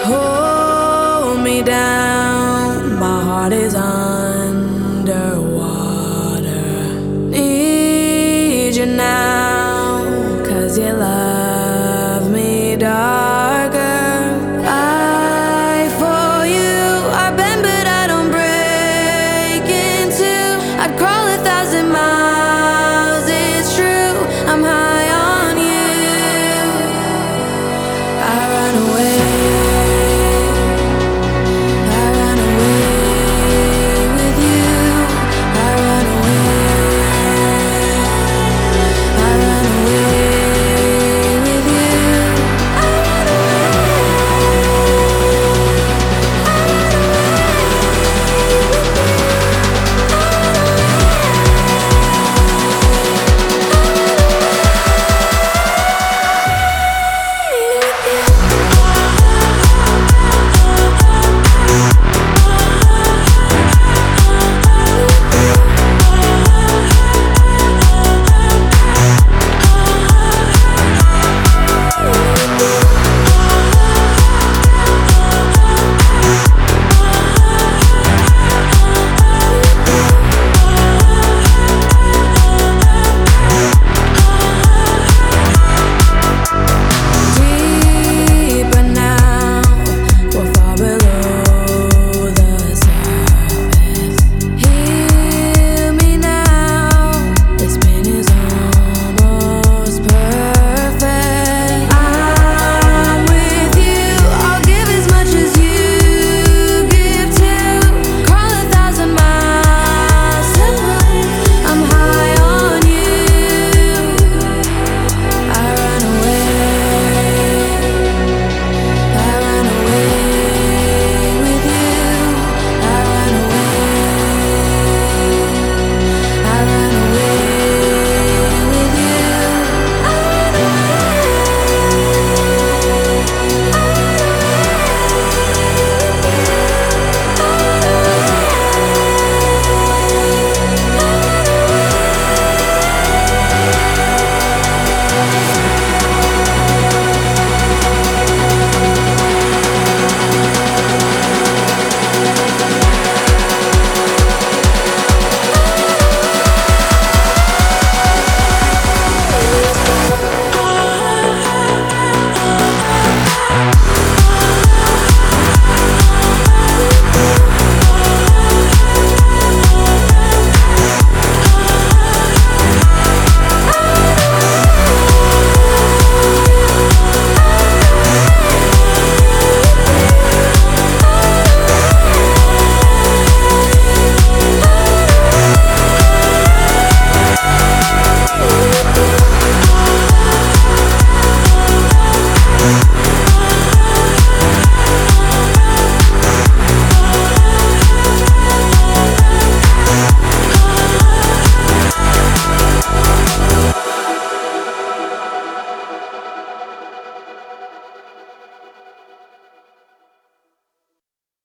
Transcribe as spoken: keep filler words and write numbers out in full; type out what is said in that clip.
Hold me down, my heart is underwater. Need you now, 'cause you love me darker. I for you, I bend but I don't break in two. I'd crawl a thousand miles, it's true, I'm high on you. I run